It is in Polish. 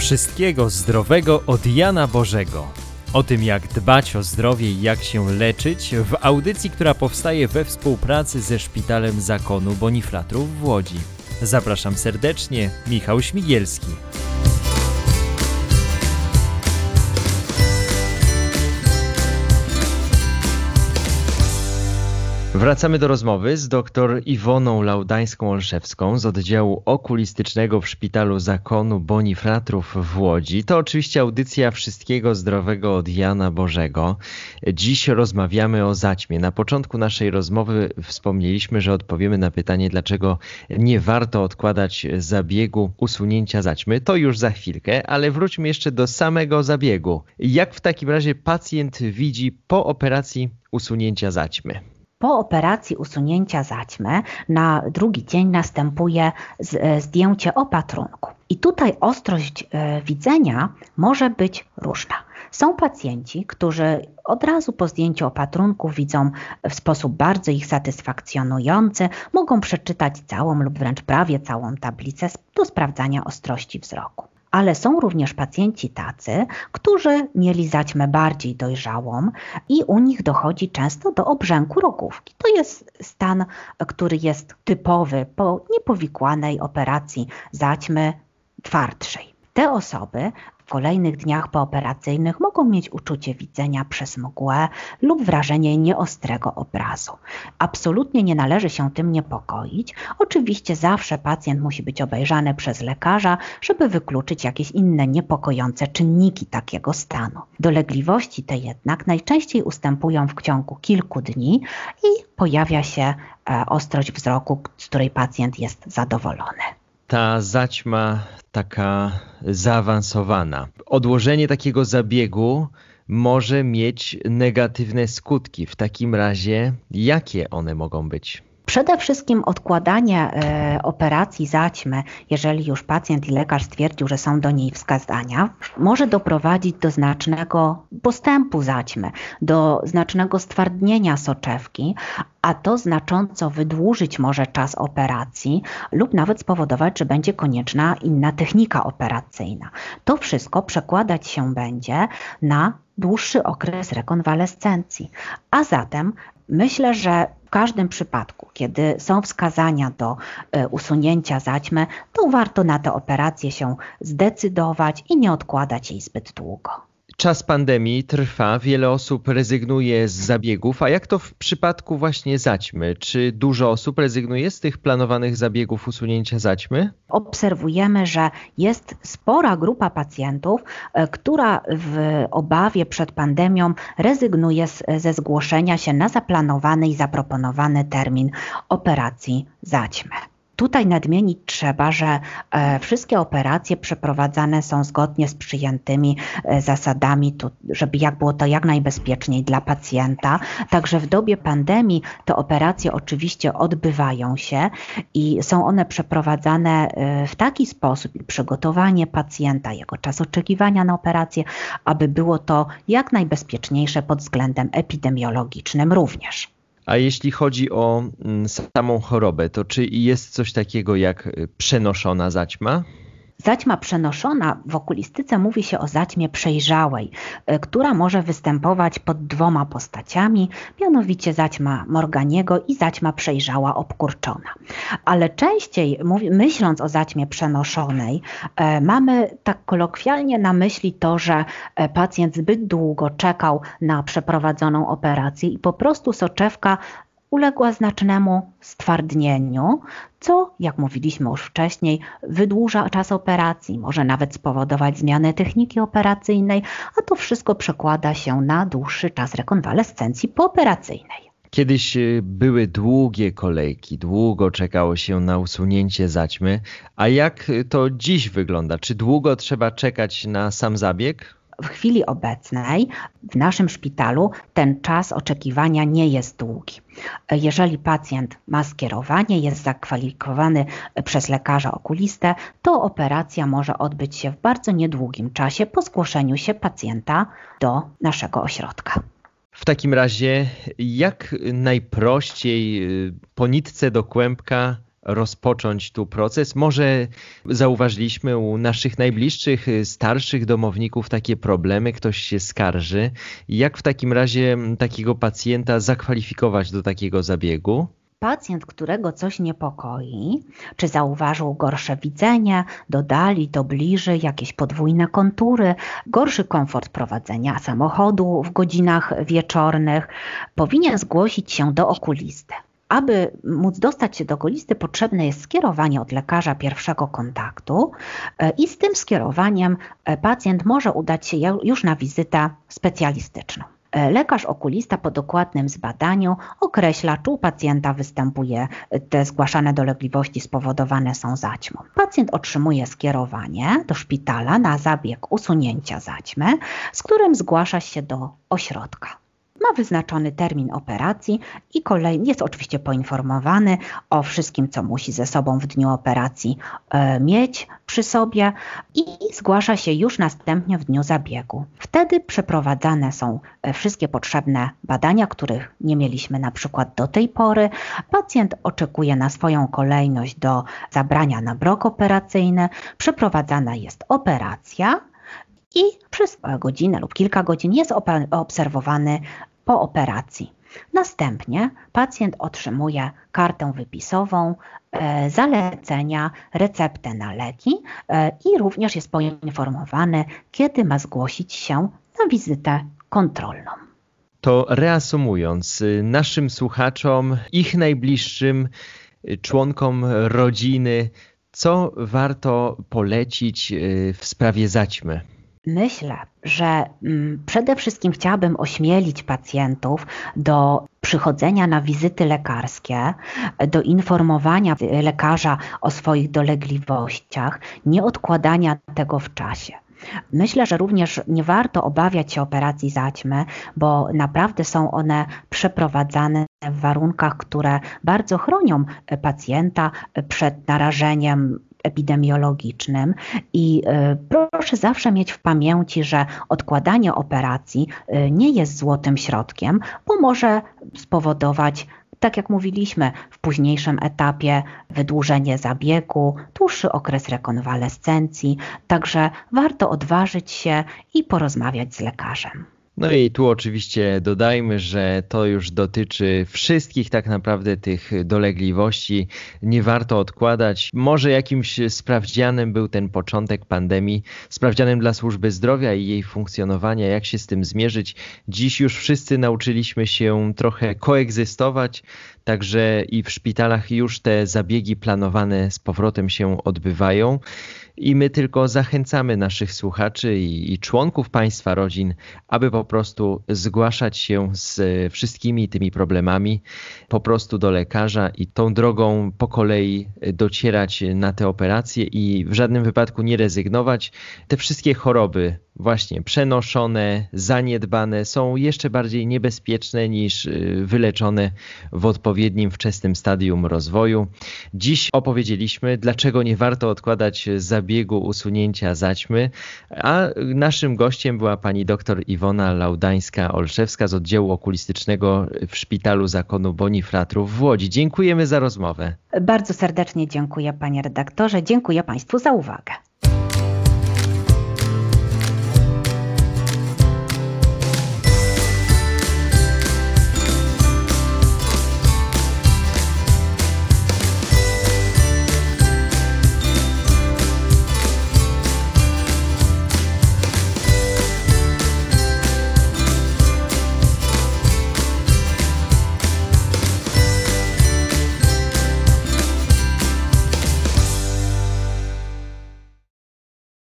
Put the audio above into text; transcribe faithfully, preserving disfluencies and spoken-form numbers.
Wszystkiego zdrowego od Jana Bożego. O tym, jak dbać o zdrowie i jak się leczyć, w audycji, która powstaje we współpracy ze Szpitalem Zakonu Bonifratrów w Łodzi. Zapraszam serdecznie, Michał Śmigielski. Wracamy do rozmowy z dr Iwoną Laudańską-Olszewską z oddziału okulistycznego w Szpitalu Zakonu Bonifratrów w Łodzi. To oczywiście audycja Wszystkiego zdrowego od Jana Bożego. Dziś rozmawiamy o zaćmie. Na początku naszej rozmowy wspomnieliśmy, że odpowiemy na pytanie, dlaczego nie warto odkładać zabiegu usunięcia zaćmy. To już za chwilkę, ale wróćmy jeszcze do samego zabiegu. Jak w takim razie pacjent widzi po operacji usunięcia zaćmy? Po operacji usunięcia zaćmy na drugi dzień następuje zdjęcie opatrunku. I tutaj ostrość widzenia może być różna. Są pacjenci, którzy od razu po zdjęciu opatrunku widzą w sposób bardzo ich satysfakcjonujący, mogą przeczytać całą lub wręcz prawie całą tablicę do sprawdzania ostrości wzroku. Ale są również pacjenci tacy, którzy mieli zaćmę bardziej dojrzałą i u nich dochodzi często do obrzęku rogówki. To jest stan, który jest typowy po niepowikłanej operacji zaćmy twardszej. Te osoby w kolejnych dniach pooperacyjnych mogą mieć uczucie widzenia przez mgłę lub wrażenie nieostrego obrazu. Absolutnie nie należy się tym niepokoić. Oczywiście zawsze pacjent musi być obejrzany przez lekarza, żeby wykluczyć jakieś inne niepokojące czynniki takiego stanu. Dolegliwości te jednak najczęściej ustępują w ciągu kilku dni i pojawia się ostrość wzroku, z której pacjent jest zadowolony. Ta zaćma taka zaawansowana. Odłożenie takiego zabiegu może mieć negatywne skutki. W takim razie jakie one mogą być? Przede wszystkim odkładanie e, operacji zaćmy, jeżeli już pacjent i lekarz stwierdził, że są do niej wskazania, może doprowadzić do znacznego postępu zaćmy, do znacznego stwardnienia soczewki, a to znacząco wydłużyć może czas operacji lub nawet spowodować, że będzie konieczna inna technika operacyjna. To wszystko przekładać się będzie na dłuższy okres rekonwalescencji. A zatem myślę, że w każdym przypadku, kiedy są wskazania do usunięcia zaćmy, to warto na tę operację się zdecydować i nie odkładać jej zbyt długo. Czas pandemii trwa, wiele osób rezygnuje z zabiegów, a jak to w przypadku właśnie zaćmy? Czy dużo osób rezygnuje z tych planowanych zabiegów usunięcia zaćmy? Obserwujemy, że jest spora grupa pacjentów, która w obawie przed pandemią rezygnuje z, ze zgłoszenia się na zaplanowany i zaproponowany termin operacji zaćmy. Tutaj nadmienić trzeba, że e, wszystkie operacje przeprowadzane są zgodnie z przyjętymi e, zasadami, tu, żeby jak było to jak najbezpieczniej dla pacjenta. Także w dobie pandemii te operacje oczywiście odbywają się i są one przeprowadzane e, w taki sposób i przygotowanie pacjenta, jego czas oczekiwania na operację, aby było to jak najbezpieczniejsze pod względem epidemiologicznym również. A jeśli chodzi o samą chorobę, to czy jest coś takiego jak przenoszona zaćma? Zaćma przenoszona, w okulistyce mówi się o zaćmie przejrzałej, która może występować pod dwoma postaciami, mianowicie zaćma Morganiego i zaćma przejrzała obkurczona. Ale częściej myśląc o zaćmie przenoszonej, mamy tak kolokwialnie na myśli to, że pacjent zbyt długo czekał na przeprowadzoną operację i po prostu soczewka uległa znacznemu stwardnieniu, co, jak mówiliśmy już wcześniej, wydłuża czas operacji, może nawet spowodować zmianę techniki operacyjnej, a to wszystko przekłada się na dłuższy czas rekonwalescencji pooperacyjnej. Kiedyś były długie kolejki, długo czekało się na usunięcie zaćmy, a jak to dziś wygląda? Czy długo trzeba czekać na sam zabieg? W chwili obecnej w naszym szpitalu ten czas oczekiwania nie jest długi. Jeżeli pacjent ma skierowanie, jest zakwalifikowany przez lekarza okulistę, to operacja może odbyć się w bardzo niedługim czasie po zgłoszeniu się pacjenta do naszego ośrodka. W takim razie jak najprościej po nitce do kłębka rozpocząć tu proces. Może zauważyliśmy u naszych najbliższych, starszych domowników takie problemy, ktoś się skarży. Jak w takim razie takiego pacjenta zakwalifikować do takiego zabiegu? Pacjent, którego coś niepokoi, czy zauważył gorsze widzenie, dodali do bliżej jakieś podwójne kontury, gorszy komfort prowadzenia samochodu w godzinach wieczornych, powinien zgłosić się do okulisty. Aby móc dostać się do okulisty, potrzebne jest skierowanie od lekarza pierwszego kontaktu i z tym skierowaniem pacjent może udać się już na wizytę specjalistyczną. Lekarz okulista po dokładnym zbadaniu określa, czy u pacjenta występuje te zgłaszane dolegliwości spowodowane są zaćmą. Pacjent otrzymuje skierowanie do szpitala na zabieg usunięcia zaćmy, z którym zgłasza się do ośrodka. Ma wyznaczony termin operacji i kolejny jest oczywiście poinformowany o wszystkim, co musi ze sobą w dniu operacji e, mieć przy sobie i zgłasza się już następnie w dniu zabiegu. Wtedy przeprowadzane są wszystkie potrzebne badania, których nie mieliśmy na przykład do tej pory. Pacjent oczekuje na swoją kolejność do zabrania na blok operacyjny. Przeprowadzana jest operacja i przez godzinę lub kilka godzin jest obserwowany po operacji. Następnie pacjent otrzymuje kartę wypisową, e, zalecenia, receptę na leki e, i również jest poinformowany, kiedy ma zgłosić się na wizytę kontrolną. To reasumując, naszym słuchaczom, ich najbliższym członkom rodziny, co warto polecić w sprawie zaćmy? Myślę, że przede wszystkim chciałabym ośmielić pacjentów do przychodzenia na wizyty lekarskie, do informowania lekarza o swoich dolegliwościach, nie odkładania tego w czasie. Myślę, że również nie warto obawiać się operacji zaćmy, bo naprawdę są one przeprowadzane w warunkach, które bardzo chronią pacjenta przed narażeniem epidemiologicznym i proszę zawsze mieć w pamięci, że odkładanie operacji nie jest złotym środkiem, bo może spowodować, tak jak mówiliśmy, w późniejszym etapie wydłużenie zabiegu, dłuższy okres rekonwalescencji, także warto odważyć się i porozmawiać z lekarzem. No i tu oczywiście dodajmy, że to już dotyczy wszystkich tak naprawdę tych dolegliwości. Nie warto odkładać. Może jakimś sprawdzianem był ten początek pandemii, sprawdzianem dla służby zdrowia i jej funkcjonowania, jak się z tym zmierzyć. Dziś już wszyscy nauczyliśmy się trochę koegzystować, także i w szpitalach już te zabiegi planowane z powrotem się odbywają. I my tylko zachęcamy naszych słuchaczy i, i członków państwa rodzin, aby po prostu zgłaszać się z wszystkimi tymi problemami po prostu do lekarza i tą drogą po kolei docierać na te operacje i w żadnym wypadku nie rezygnować. Te wszystkie choroby właśnie przenoszone, zaniedbane są jeszcze bardziej niebezpieczne niż wyleczone w odpowiednim wczesnym stadium rozwoju. Dziś opowiedzieliśmy, dlaczego nie warto odkładać zabiegu usunięcia zaćmy, a naszym gościem była pani dr Iwona Laudańska-Olszewska z oddziału okulistycznego w Szpitalu Zakonu Bonifratrów w Łodzi. Dziękujemy za rozmowę. Bardzo serdecznie dziękuję, panie redaktorze. Dziękuję państwu za uwagę.